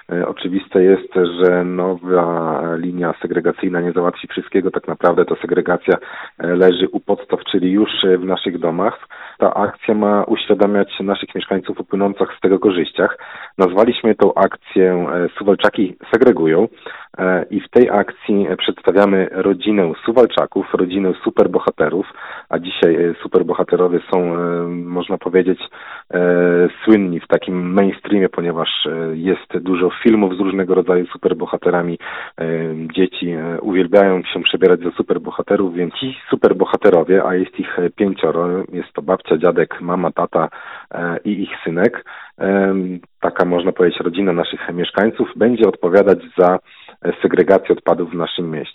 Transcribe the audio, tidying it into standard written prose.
Oczywiste jest, że nowa linia segregacyjna nie załatwi wszystkiego. Tak naprawdę ta segregacja leży u podstaw, czyli już w naszych domach. Ta akcja ma uświadamiać naszych mieszkańców o płynących z tego korzyściach. Nazwaliśmy tą akcję Suwalczaki segregują i w tej akcji przedstawiamy rodzinę Suwalczaków, rodzinę superbohaterów, a dzisiaj superbohaterowie są, można powiedzieć, słynni w takim mainstreamie, ponieważ jest dużo filmów z różnego rodzaju superbohaterami. Dzieci uwielbiają się przebierać za superbohaterów, więc ci superbohaterowie, a jest ich 5, jest to babcia, dziadek, mama, tata i ich synek, taka można powiedzieć rodzina naszych mieszkańców, będzie odpowiadać za segregację odpadów w naszym mieście.